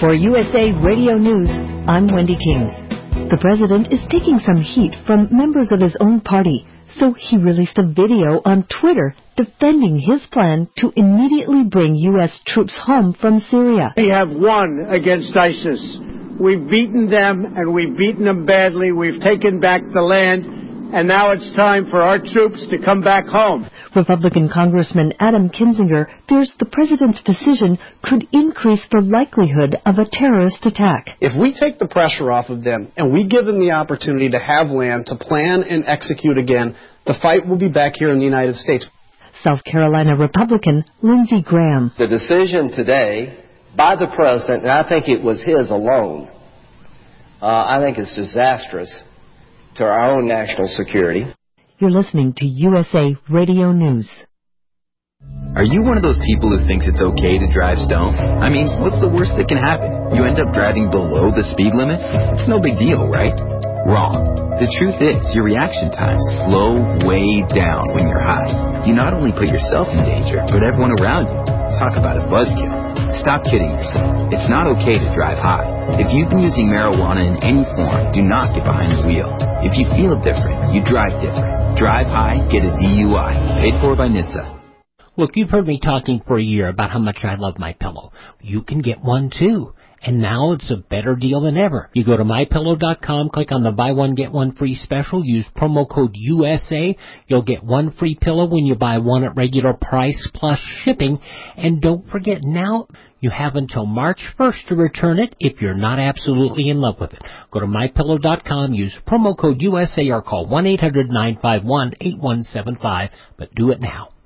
For USA Radio News, I'm Wendy King. The president is taking some heat from members of his own party, so he released a video on Twitter defending his plan to immediately bring U.S. troops home from Syria. We have won against ISIS. We've beaten them, and we've beaten them badly. We've taken back the land, and now it's time for our troops to come back home. Republican Congressman Adam Kinzinger fears the president's decision could increase the likelihood of a terrorist attack. If we take the pressure off of them and we give them the opportunity to have land to plan and execute again, the fight will be back here in the United States. South Carolina Republican Lindsey Graham. The decision today by the president, and I think it was his alone, I think it's disastrous to our own national security. You're listening to USA Radio News. Are you one of those people who thinks it's okay to drive stoned? I mean, what's the worst that can happen? You end up driving below the speed limit? It's no big deal, right? Wrong. The truth is, your reaction times slow way down when you're high. You not only put yourself in danger, but everyone around you. Talk about a buzzkill. Stop kidding yourself. It's not okay to drive high. If you've been using marijuana in any form, do not get behind the wheel. If you feel different, you drive different. Drive high, get a DUI. Paid for by NHTSA. Look, you've heard me talking for a year about how much I love MyPillow. You can get one too. And now it's a better deal than ever. You go to MyPillow.com, click on the buy one, get one free special, use promo code USA. You'll get one free pillow when you buy one at regular price plus shipping. And don't forget, now you have until March 1st to return it if you're not absolutely in love with it. Go to MyPillow.com, use promo code USA or call 1-800-951-8175, but do it now.